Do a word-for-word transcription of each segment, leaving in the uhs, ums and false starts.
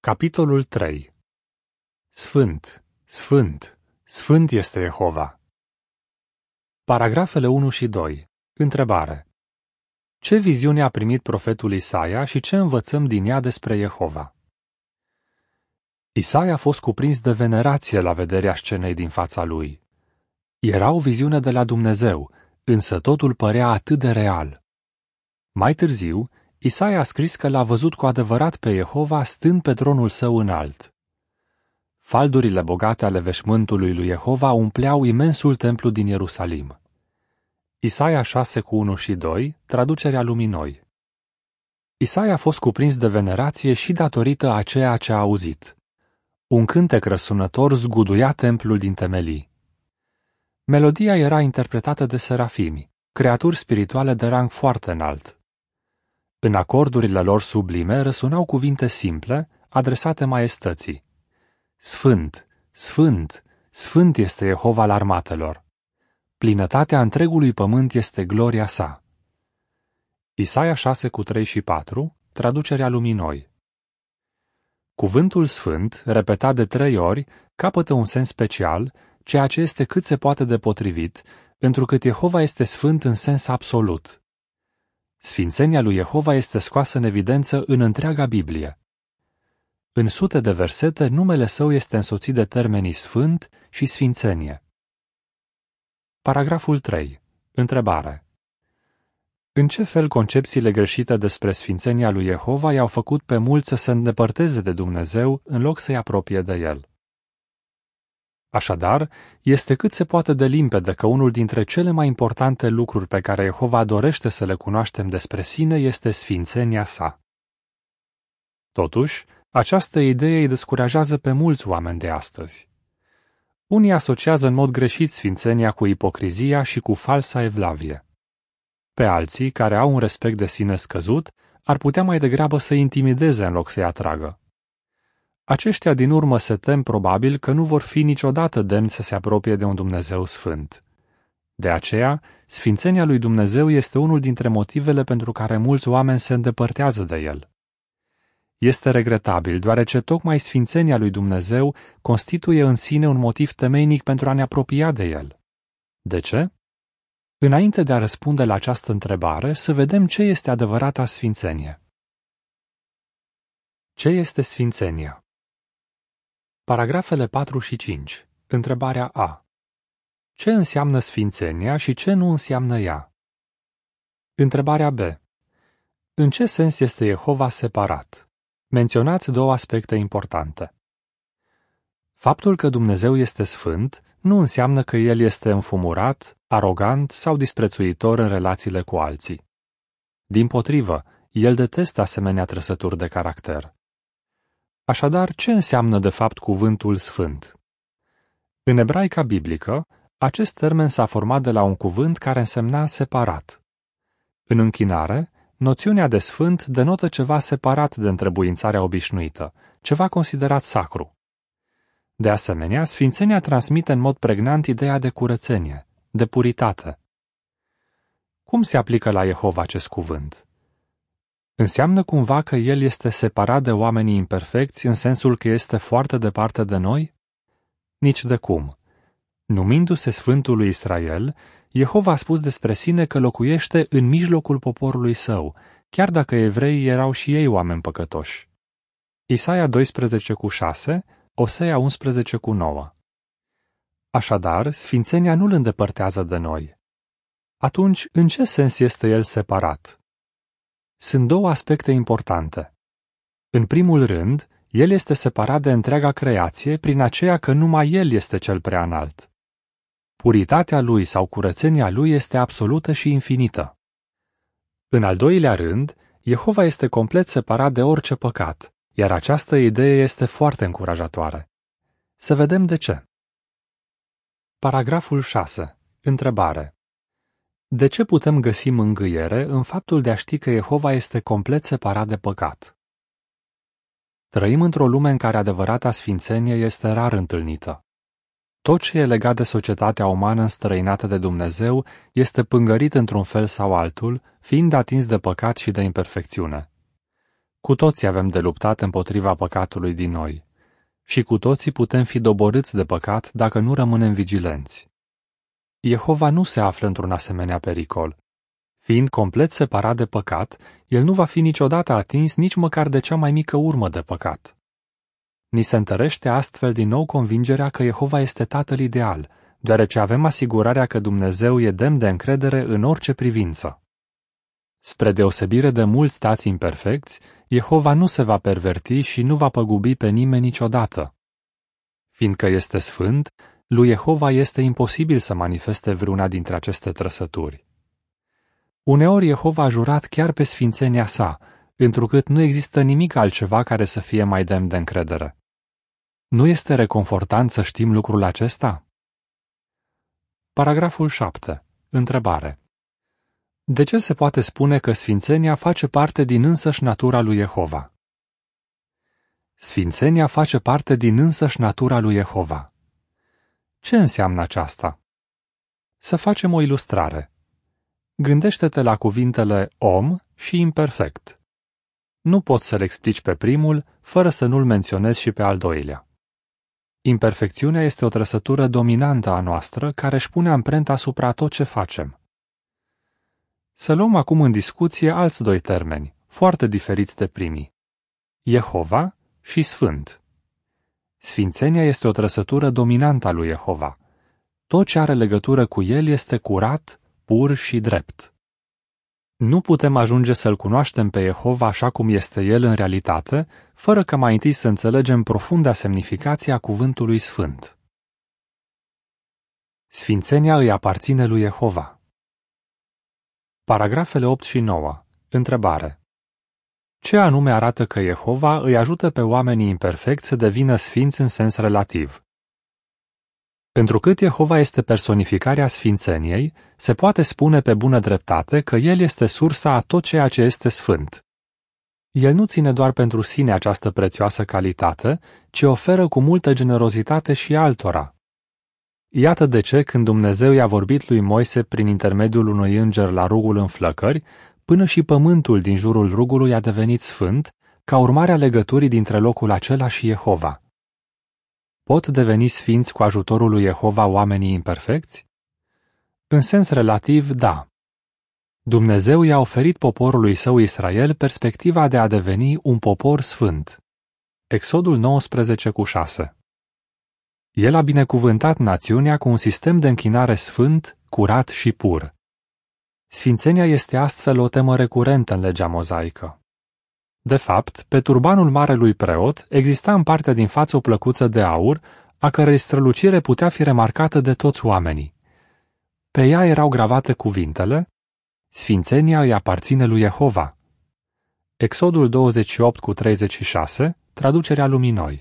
Capitolul trei. Sfânt, sfânt, sfânt este Jehova. Paragrafele unu și doi. Întrebare. Ce viziune a primit profetul Isaia și ce învățăm din ea despre Jehova? Isaia a fost cuprins de venerație la vederea scenei din fața lui. Era o viziune de la Dumnezeu, însă totul părea atât de real. Mai târziu, Isaia a scris că l-a văzut cu adevărat pe Jehova stând pe tronul său înalt. Faldurile bogate ale veșmântului lui Jehova umpleau imensul templu din Ierusalim. Isaia șase cu unu și doi, traducerea lumii noi. Isaia a fost cuprins de venerație și datorită a ceea ce a auzit. Un cântec răsunător zguduia templul din temelii. Melodia era interpretată de serafimi, creaturi spirituale de rang foarte înalt. În acordurile lor sublime răsunau cuvinte simple, adresate maiestății. Sfânt, sfânt, sfânt este Jehova al armatelor. Plinătatea întregului pământ este gloria sa. Isaia șase cu trei și patru, traducerea lumii noi. Cuvântul sfânt, repetat de trei ori, capătă un sens special, ceea ce este cât se poate de potrivit, întrucât Jehova este sfânt în sens absolut. Sfințenia lui Jehova este scoasă în evidență în întreaga Biblie. În sute de versete, numele său este însoțit de termenii sfânt și sfințenie. Paragraful trei. Întrebare. În ce fel concepțiile greșite despre sfințenia lui Jehova i-au făcut pe mulți să se îndepărteze de Dumnezeu în loc să-i apropie de El? Așadar, este cât se poate de limpede că unul dintre cele mai importante lucruri pe care Jehova dorește să le cunoaștem despre sine este sfințenia sa. Totuși, această idee îi descurajează pe mulți oameni de astăzi. Unii asociază în mod greșit sfințenia cu ipocrizia și cu falsa evlavie. Pe alții, care au un respect de sine scăzut, ar putea mai degrabă să intimideze în loc să-i atragă. Aceștia din urmă se tem probabil că nu vor fi niciodată demni să se apropie de un Dumnezeu sfânt. De aceea, sfințenia lui Dumnezeu este unul dintre motivele pentru care mulți oameni se îndepărtează de El. Este regretabil, deoarece tocmai sfințenia lui Dumnezeu constituie în sine un motiv temeinic pentru a ne apropia de El. De ce? Înainte de a răspunde la această întrebare, să vedem ce este adevărata sfințenie. Ce este sfințenia? Paragrafele patru și cinci. Întrebarea A. Ce înseamnă sfințenia și ce nu înseamnă ea? Întrebarea B. În ce sens este Jehova separat? Menționați două aspecte importante. Faptul că Dumnezeu este sfânt nu înseamnă că El este înfumurat, arogant sau disprețuitor în relațiile cu alții. Dimpotrivă, El detestă asemenea trăsături de caracter. Așadar, ce înseamnă de fapt cuvântul sfânt? În ebraica biblică, acest termen s-a format de la un cuvânt care însemna separat. În închinare, noțiunea de sfânt denotă ceva separat de întrebuințarea obișnuită, ceva considerat sacru. De asemenea, sfințenia transmite în mod pregnant ideea de curățenie, de puritate. Cum se aplică la Jehova acest cuvânt? Înseamnă cumva că El este separat de oamenii imperfecți în sensul că este foarte departe de noi? Nici de cum. Numindu-se Sfântul lui Israel, Jehova a spus despre sine că locuiește în mijlocul poporului său, chiar dacă evreii erau și ei oameni păcătoși. Isaia doisprezece cu șase, Osea unsprezece cu nouă. Așadar, sfințenia nu îl îndepărtează de noi. Atunci, în ce sens este El separat? Sunt două aspecte importante. În primul rând, El este separat de întreaga creație prin aceea că numai El este cel prea înalt. Puritatea Lui sau curățenia Lui este absolută și infinită. În al doilea rând, Jehova este complet separat de orice păcat, iar această idee este foarte încurajatoare. Să vedem de ce. Paragraful șase. Întrebare. De ce putem găsi mângâiere în faptul de a ști că Jehova este complet separat de păcat? Trăim într-o lume în care adevărata sfințenie este rar întâlnită. Tot ce e legat de societatea umană înstrăinată de Dumnezeu este pângărit într-un fel sau altul, fiind atins de păcat și de imperfecțiune. Cu toții avem de luptat împotriva păcatului din noi și cu toții putem fi doborâți de păcat dacă nu rămânem vigilenți. Jehova nu se află într-un asemenea pericol. Fiind complet separat de păcat, el nu va fi niciodată atins nici măcar de cea mai mică urmă de păcat. Ni se întărește astfel din nou convingerea că Jehova este Tatăl ideal, deoarece avem asigurarea că Dumnezeu e demn de încredere în orice privință. Spre deosebire de mulți tați imperfecți, Jehova nu se va perverti și nu va păgubi pe nimeni niciodată. Fiindcă este sfânt, lui Jehova este imposibil să manifeste vreuna dintre aceste trăsături. Uneori Jehova a jurat chiar pe sfințenia sa, întrucât nu există nimic altceva care să fie mai demn de încredere. Nu este reconfortant să știm lucrul acesta? Paragraful șapte. Întrebare. De ce se poate spune că sfințenia face parte din însăși natura lui Jehova? Sfințenia face parte din însăși natura lui Jehova. Ce înseamnă aceasta? Să facem o ilustrare. Gândește-te la cuvintele om și imperfect. Nu poți să-l explici pe primul fără să nu-l menționezi și pe al doilea. Imperfecțiunea este o trăsătură dominantă a noastră care își pune amprenta asupra tot ce facem. Să luăm acum în discuție alți doi termeni, foarte diferiți de primii. Jehova și Sfânt. Sfințenia este o trăsătură dominantă a lui Jehova. Tot ce are legătură cu el este curat, pur și drept. Nu putem ajunge să-L cunoaștem pe Jehova așa cum este El în realitate, fără ca mai întâi să înțelegem profunda semnificație a cuvântului Sfânt. Sfințenia îi aparține lui Jehova. Paragrafele opt și nouă. Întrebare. Ce anume arată că Jehova îi ajută pe oamenii imperfecți să devină sfinți în sens relativ? Întrucât Jehova este personificarea sfințeniei, se poate spune pe bună dreptate că El este sursa a tot ceea ce este sfânt. El nu ține doar pentru sine această prețioasă calitate, ci oferă cu multă generozitate și altora. Iată de ce, când Dumnezeu i-a vorbit lui Moise prin intermediul unui înger la rugul în flăcări, până și pământul din jurul rugului a devenit sfânt, ca urmare a legăturii dintre locul acela și Jehova. Pot deveni sfinți cu ajutorul lui Jehova oamenii imperfecți? În sens relativ, da. Dumnezeu i-a oferit poporului său Israel perspectiva de a deveni un popor sfânt. Exodul nouăsprezece cu șase. El a binecuvântat națiunea cu un sistem de închinare sfânt, curat și pur. Sfințenia este astfel o temă recurentă în legea mozaică. De fapt, pe turbanul marelui preot exista în partea din față o plăcuță de aur, a cărei strălucire putea fi remarcată de toți oamenii. Pe ea erau gravate cuvintele: Sfințenia îi aparține lui Jehova. Exodul douăzeci și opt cu treizeci și șase, traducerea lumii noi.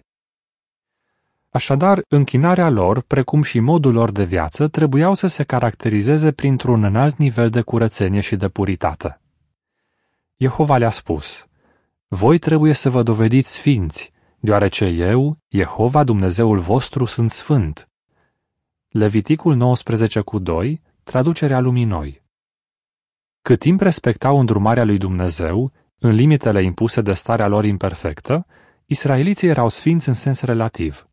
Așadar, închinarea lor, precum și modul lor de viață, trebuiau să se caracterizeze printr-un înalt nivel de curățenie și de puritate. Jehova le-a spus: Voi trebuie să vă dovediți sfinți, deoarece eu, Jehova, Dumnezeul vostru, sunt sfânt. Leviticul nouăsprezece cu doi, traducerea lumii noi. Cât timp respectau îndrumarea lui Dumnezeu, în limitele impuse de starea lor imperfectă, israeliții erau sfinți în sens relativ.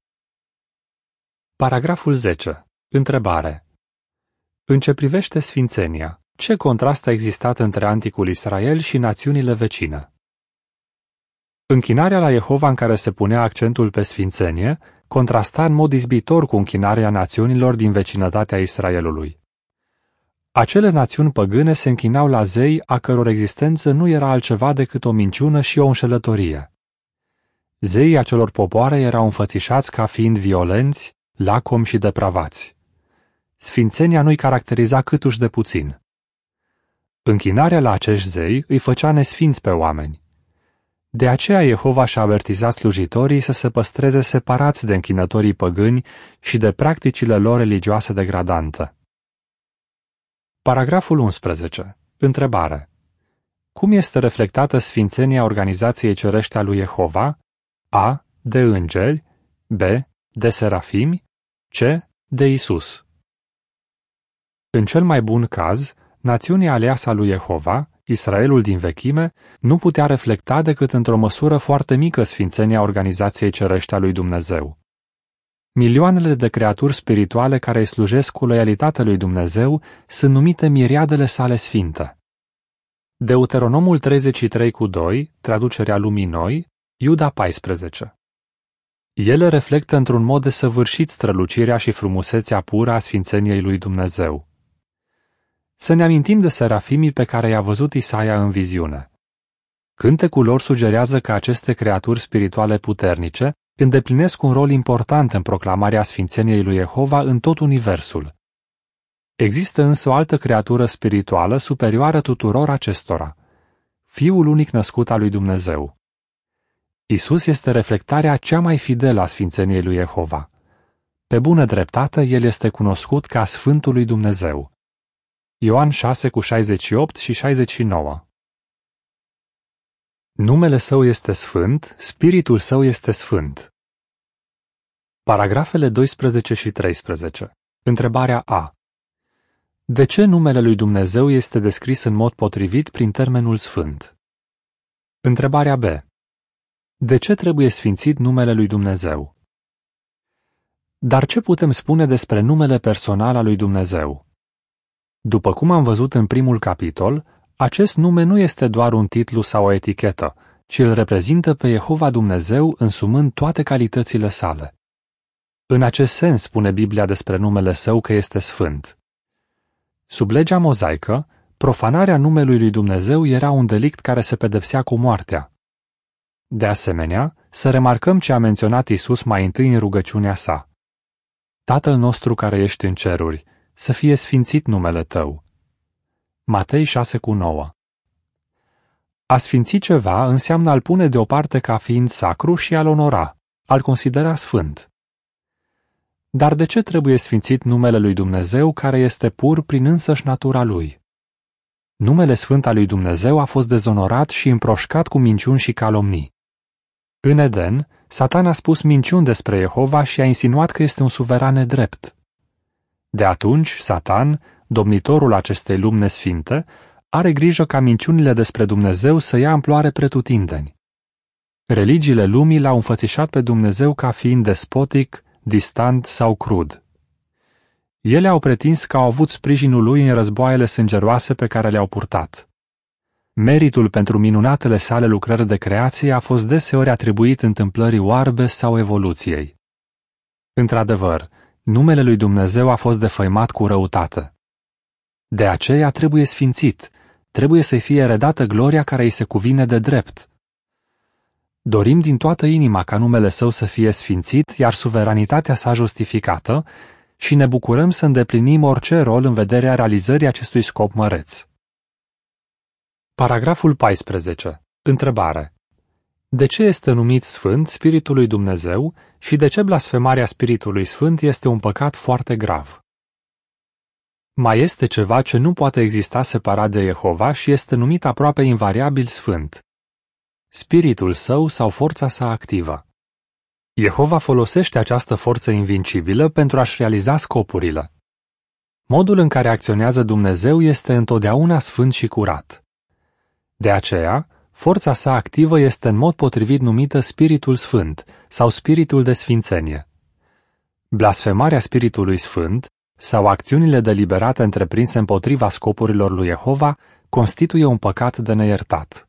Paragraful zece. Întrebare. În ce privește sfințenia, ce contrast a existat între anticul Israel și națiunile vecine? Închinarea la Jehova în care se punea accentul pe sfințenie contrasta în mod izbitor cu închinarea națiunilor din vecinătatea Israelului. Acele națiuni păgâne se închinau la zei a căror existență nu era altceva decât o minciună și o înșelătorie. Zeii acelor popoare erau înfățișați ca fiind violenți, lacomi și depravați. Sfințenia nu-i caracteriza câtuși de puțin. Închinarea la acești zei îi făcea nesfinți pe oameni. De aceea Jehova și-a avertizat slujitorii să se păstreze separați de închinătorii păgâni și de practicile lor religioase degradante. Paragraful unsprezece. Întrebare. Cum este reflectată sfințenia organizației cerești a lui Jehova? A. De îngeri. B. De serafimi. C. De Isus. În cel mai bun caz, națiunea aleasă a lui Jehova, Israelul din vechime, nu putea reflecta decât într-o măsură foarte mică sfințenia organizației cerești a lui Dumnezeu. Milioanele de creaturi spirituale care îi slujesc cu loialitate lui Dumnezeu sunt numite miriadele sale sfinte. Deuteronomul treizeci și trei cu doi, traducerea lumii noi, Iuda paisprezece. Ele reflectă într-un mod desăvârșit strălucirea și frumusețea pură a sfințeniei lui Dumnezeu. Să ne amintim de serafimii pe care i-a văzut Isaia în viziune. Cântecul lor sugerează că aceste creaturi spirituale puternice îndeplinesc un rol important în proclamarea sfințeniei lui Jehova în tot universul. Există însă o altă creatură spirituală superioară tuturor acestora, Fiul unic născut al lui Dumnezeu. Isus este reflectarea cea mai fidelă a sfințeniei lui Jehova. Pe bună dreptate, el este cunoscut ca Sfântul lui Dumnezeu. Ioan șase cu șaizeci și opt și șaizeci și nouă. Numele său este sfânt, spiritul său este sfânt. Paragrafele doisprezece și treisprezece. Întrebarea A. De ce numele lui Dumnezeu este descris în mod potrivit prin termenul sfânt? Întrebarea B. De ce trebuie sfințit numele lui Dumnezeu? Dar ce putem spune despre numele personal al lui Dumnezeu? După cum am văzut în primul capitol, acest nume nu este doar un titlu sau o etichetă, ci îl reprezintă pe Jehova Dumnezeu însumând toate calitățile sale. În acest sens spune Biblia despre numele său că este sfânt. Sub legea mozaică, profanarea numelui lui Dumnezeu era un delict care se pedepsea cu moartea. De asemenea, să remarcăm ce a menționat Isus mai întâi în rugăciunea sa. Tatăl nostru care ești în ceruri, să fie sfințit numele tău. Matei șase cu nouă. A sfinți ceva înseamnă a-l pune deoparte ca fiind sacru și a-l onora, a-l considera sfânt. Dar de ce trebuie sfințit numele lui Dumnezeu care este pur prin însăși natura lui? Numele sfânt al lui Dumnezeu a fost dezonorat și împroșcat cu minciuni și calomnii. În Eden, Satan a spus minciuni despre Jehova și a insinuat că este un suveran nedrept. De atunci, Satan, domnitorul acestei lumi nesfinte, are grijă ca minciunile despre Dumnezeu să ia amploare pretutindeni. Religiile lumii l-au înfățișat pe Dumnezeu ca fiind despotic, distant sau crud. Ele au pretins că au avut sprijinul lui în războaiele sângeroase pe care le-au purtat. Meritul pentru minunatele sale lucrări de creație a fost deseori atribuit întâmplării oarbe sau evoluției. Într-adevăr, numele lui Dumnezeu a fost defăimat cu răutate. De aceea trebuie sfințit, trebuie să-i fie redată gloria care îi se cuvine de drept. Dorim din toată inima ca numele său să fie sfințit, iar suveranitatea sa justificată, și ne bucurăm să îndeplinim orice rol în vederea realizării acestui scop măreț. Paragraful paisprezece. Întrebare. De ce este numit Sfânt Spiritul lui Dumnezeu și de ce blasfemarea Spiritului Sfânt este un păcat foarte grav? Mai este ceva ce nu poate exista separat de Jehova și este numit aproape invariabil Sfânt. Spiritul său sau forța sa activă. Jehova folosește această forță invincibilă pentru a-și realiza scopurile. Modul în care acționează Dumnezeu este întotdeauna sfânt și curat. De aceea, forța sa activă este în mod potrivit numită Spiritul Sfânt sau Spiritul de Sfințenie. Blasfemarea Spiritului Sfânt sau acțiunile deliberate întreprinse împotriva scopurilor lui Jehova constituie un păcat de neiertat.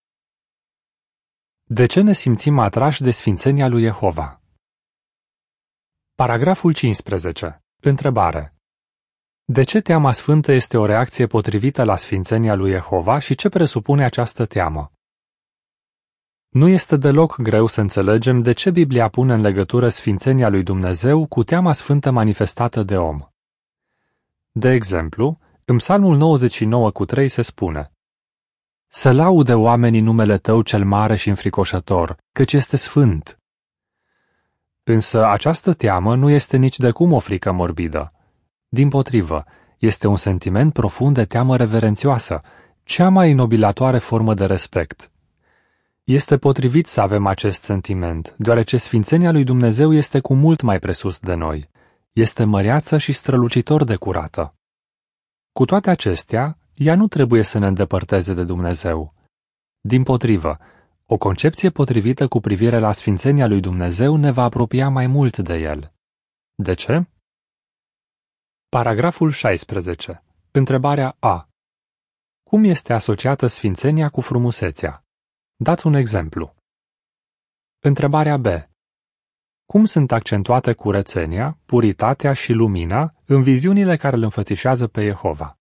De ce ne simțim atrași de sfințenia lui Jehova? Paragraful cincisprezece. Întrebare. De ce teama sfântă este o reacție potrivită la sfințenia lui Jehova și ce presupune această teamă? Nu este deloc greu să înțelegem de ce Biblia pune în legătură sfințenia lui Dumnezeu cu teama sfântă manifestată de om. De exemplu, în Psalmul nouăzeci și nouă cu trei se spune: Să laude oamenii numele tău cel mare și înfricoșător, căci este sfânt. Însă această teamă nu este nici de cum o frică morbidă. Dimpotrivă, este un sentiment profund de teamă reverențioasă, cea mai inobilatoare formă de respect. Este potrivit să avem acest sentiment, deoarece sfințenia lui Dumnezeu este cu mult mai presus de noi. Este măreață și strălucitor de curată. Cu toate acestea, ea nu trebuie să ne îndepărteze de Dumnezeu. Dimpotrivă, o concepție potrivită cu privire la sfințenia lui Dumnezeu ne va apropia mai mult de El. De ce? Paragraful șaisprezece. Întrebarea A. Cum este asociată sfințenia cu frumusețea? Dați un exemplu. Întrebarea B. Cum sunt accentuate curățenia, puritatea și lumina în viziunile care îl înfățișează pe Jehova?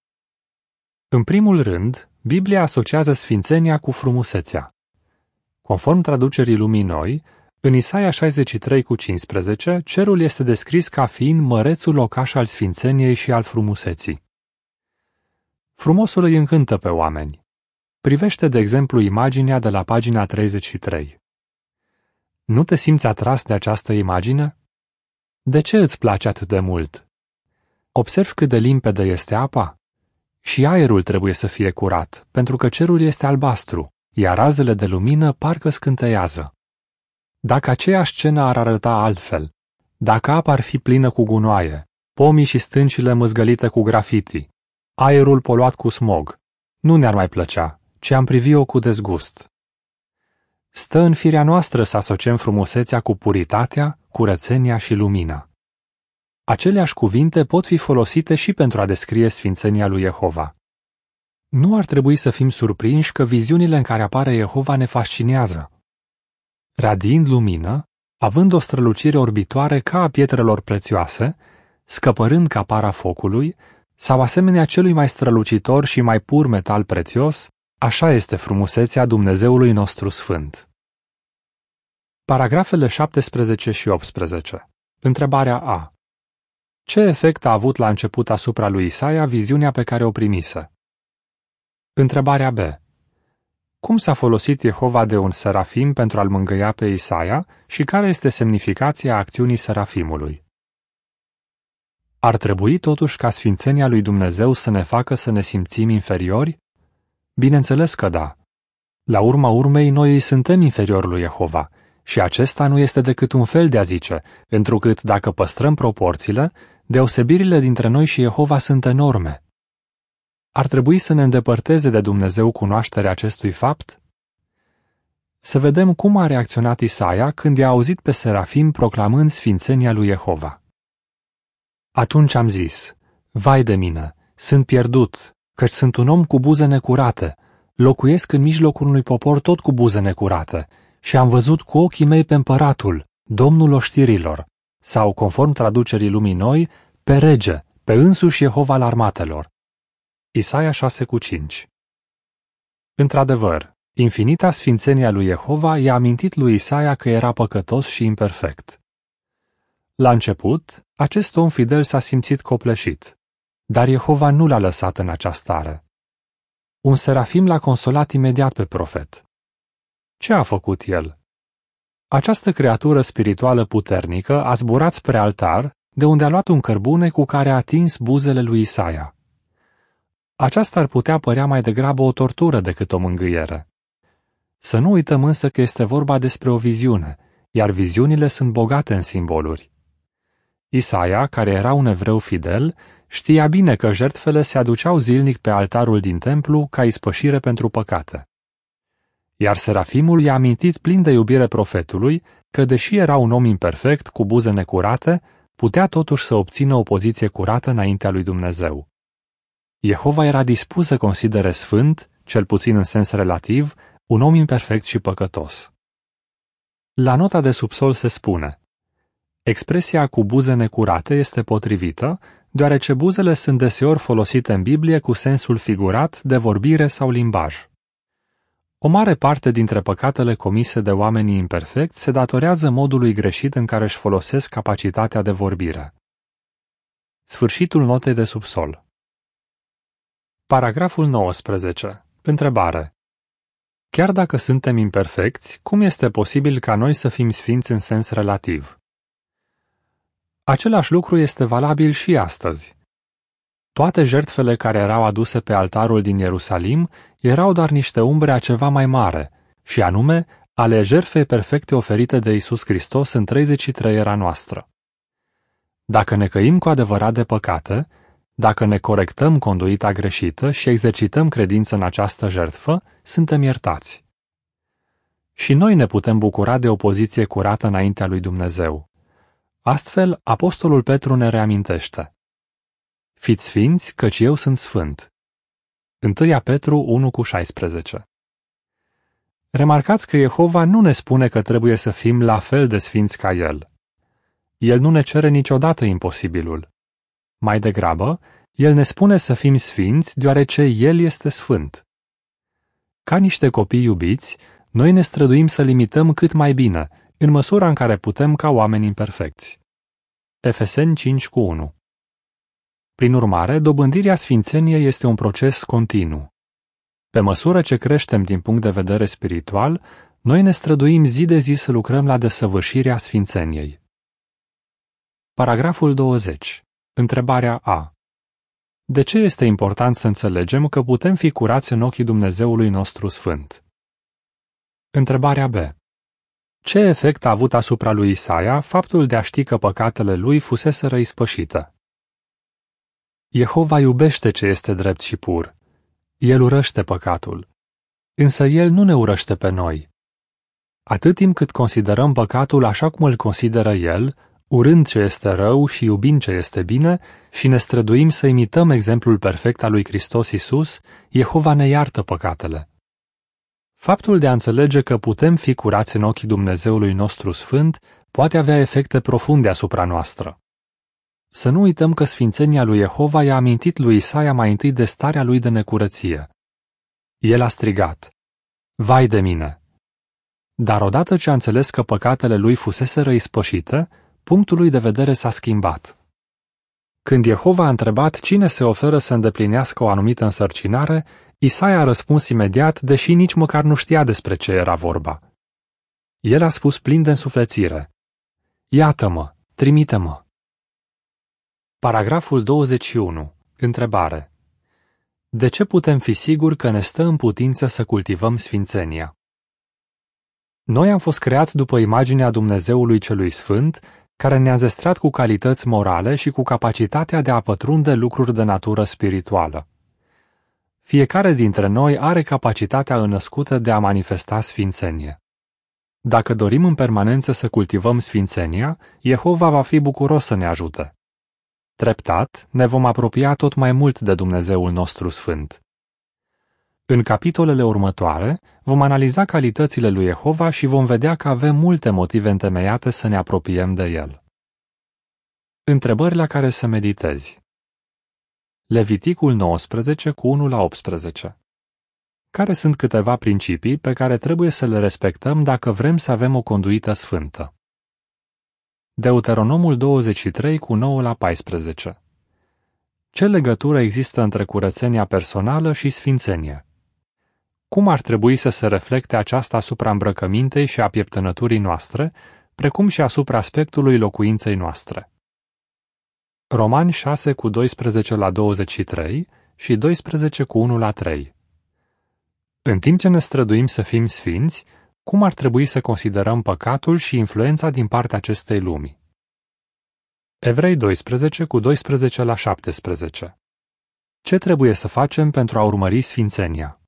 În primul rând, Biblia asociază sfințenia cu frumusețea. Conform traducerii Lumii Noi, în Isaia șaizeci și trei cu cincisprezece, cerul este descris ca fiind mărețul locaș al sfințeniei și al frumuseții. Frumosul îi încântă pe oameni. Privește, de exemplu, imaginea de la pagina treizeci și trei. Nu te simți atras de această imagine? De ce îți place atât de mult? Observi cât de limpede este apa? Și aerul trebuie să fie curat, pentru că cerul este albastru, iar razele de lumină parcă scânteiază. Dacă aceeași scenă ar arăta altfel, dacă apa ar fi plină cu gunoaie, pomii și stâncile măzgălite cu grafiti, aerul poluat cu smog, nu ne-ar mai plăcea, ci am privi-o cu dezgust. Stă în firea noastră să asociem frumusețea cu puritatea, curățenia și lumina. Aceleași cuvinte pot fi folosite și pentru a descrie sfințenia lui Jehova. Nu ar trebui să fim surprinși că viziunile în care apare Jehova ne fascinează. Radiind lumină, având o strălucire orbitoare ca a pietrelor prețioase, scăpărând ca para focului, sau asemenea celui mai strălucitor și mai pur metal prețios, așa este frumusețea Dumnezeului nostru sfânt. Paragrafele șaptesprezece și optsprezece. Întrebarea A. Ce efect a avut la început asupra lui Isaia viziunea pe care o primise? Întrebarea B. Cum s-a folosit Jehova de un serafim pentru a-l mângâia pe Isaia și care este semnificația acțiunii serafimului? Ar trebui totuși ca sfințenia lui Dumnezeu să ne facă să ne simțim inferiori? Bineînțeles că da. La urma urmei, noi îi suntem inferiori lui Jehova și acesta nu este decât un fel de a zice, întrucât dacă păstrăm proporțiile, deosebirile dintre noi și Jehova sunt enorme. Ar trebui să ne îndepărteze de Dumnezeu cunoașterea acestui fapt? Să vedem cum a reacționat Isaia când i-a auzit pe serafim proclamând sfințenia lui Jehova. Atunci am zis, vai de mine, sunt pierdut, căci sunt un om cu buze necurate, locuiesc în mijlocul unui popor tot cu buze necurate și am văzut cu ochii mei pe împăratul, Domnul oștirilor, sau, conform traducerii Lumii Noi, pe rege, pe însuși Jehova al armatelor. Isaia șase cu cinci. Într-adevăr, infinita sfințenia lui Jehova i-a amintit lui Isaia că era păcătos și imperfect. La început, acest om fidel s-a simțit copleșit, dar Jehova nu l-a lăsat în această stare. Un serafim l-a consolat imediat pe profet. Ce a făcut el? Această creatură spirituală puternică a zburat spre altar, de unde a luat un cărbune cu care a atins buzele lui Isaia. Aceasta ar putea părea mai degrabă o tortură decât o mângâiere. Să nu uităm însă că este vorba despre o viziune, iar viziunile sunt bogate în simboluri. Isaia, care era un evreu fidel, știa bine că jertfele se aduceau zilnic pe altarul din templu ca ispășire pentru păcate. Iar serafimul i-a amintit plin de iubire profetului că, deși era un om imperfect, cu buze necurate, putea totuși să obțină o poziție curată înaintea lui Dumnezeu. Jehova era dispus să considere sfânt, cel puțin în sens relativ, un om imperfect și păcătos. La nota de subsol se spune: expresia cu buze necurate este potrivită, deoarece buzele sunt deseori folosite în Biblie cu sensul figurat de vorbire sau limbaj. O mare parte dintre păcatele comise de oamenii imperfecți se datorează modului greșit în care își folosesc capacitatea de vorbire. Sfârșitul notei de subsol. Paragraful nouăsprezece. Întrebare. Chiar dacă suntem imperfecți, cum este posibil ca noi să fim sfinți în sens relativ? Același lucru este valabil și astăzi. Toate jertfele care erau aduse pe altarul din Ierusalim erau doar niște umbre a ceva mai mare, și anume ale jertfei perfecte oferite de Iisus Hristos în treizeci și trei era noastră. Dacă ne căim cu adevărat de păcate, Dacă ne corectăm conduita greșită și exercităm credință în această jertfă, suntem iertați. Și noi ne putem bucura de o poziție curată înaintea lui Dumnezeu. Astfel, apostolul Petru ne reamintește: fiți sfinți, căci eu sunt sfânt. unu Petru unu cu șaisprezece. Remarcați că Jehova nu ne spune că trebuie să fim la fel de sfinți ca El. El nu ne cere niciodată imposibilul. Mai degrabă, El ne spune să fim sfinți deoarece El este sfânt. Ca niște copii iubiți, noi ne străduim să limităm cât mai bine, în măsura în care putem ca oameni imperfecți. Efeseni cinci cu unu. Prin urmare, dobândirea sfințeniei este un proces continuu. Pe măsură ce creștem din punct de vedere spiritual, noi ne străduim zi de zi să lucrăm la desăvârșirea sfințeniei. Paragraful douăzeci. Întrebarea A. De ce este important să înțelegem că putem fi curați în ochii Dumnezeului nostru sfânt? Întrebarea B. Ce efect a avut asupra lui Isaia faptul de a ști că păcatele lui fuseseră ispășite? Jehova iubește ce este drept și pur. El urăște păcatul. Însă El nu ne urăște pe noi. Atât timp cât considerăm păcatul așa cum îl consideră El, urând ce este rău și iubind ce este bine, și ne străduim să imităm exemplul perfect al lui Hristos Iisus, Jehova ne iartă păcatele. Faptul de a înțelege că putem fi curați în ochii Dumnezeului nostru sfânt poate avea efecte profunde asupra noastră. Să nu uităm că sfințenia lui Jehova i-a amintit lui Isaia mai întâi de starea lui de necurăție. El a strigat: vai de mine! Dar odată ce a înțeles că păcatele lui fuseseră ispășite, punctul lui de vedere s-a schimbat. Când Jehova a întrebat cine se oferă să îndeplinească o anumită însărcinare, Isaia a răspuns imediat, deși nici măcar nu știa despre ce era vorba. El a spus plin de însuflețire: iată-mă, trimite-mă. Paragraful douăzeci și unu. Întrebare. De ce putem fi siguri că ne stă în putință să cultivăm sfințenia? Noi am fost creați după imaginea Dumnezeului Celui Sfânt, care ne-a zestrat cu calități morale și cu capacitatea de a pătrunde lucruri de natură spirituală. Fiecare dintre noi are capacitatea înnăscută de a manifesta sfințenie. Dacă dorim în permanență să cultivăm sfințenia, Jehova va fi bucuros să ne ajute. Treptat, ne vom apropia tot mai mult de Dumnezeul nostru sfânt. În capitolele următoare, vom analiza calitățile lui Jehova și vom vedea că avem multe motive întemeiate să ne apropiem de El. Întrebări la care să meditezi. Leviticul nouăsprezece cu unu la optsprezece. Care sunt câteva principii pe care trebuie să le respectăm dacă vrem să avem o conduită sfântă? Deuteronomul douăzeci și trei cu nouă la paisprezece. Ce legătură există între curățenia personală și sfințenie? Cum ar trebui să se reflecte aceasta asupra îmbrăcămintei și a pieptănăturii noastre, precum și asupra aspectului locuinței noastre? Romani șase cu doisprezece la douăzeci și trei și doisprezece cu unu la trei. În timp ce ne străduim să fim sfinți, cum ar trebui să considerăm păcatul și influența din partea acestei lumi? Evrei doisprezece cu doisprezece la șaptesprezece. Ce trebuie să facem pentru a urmări sfințenia?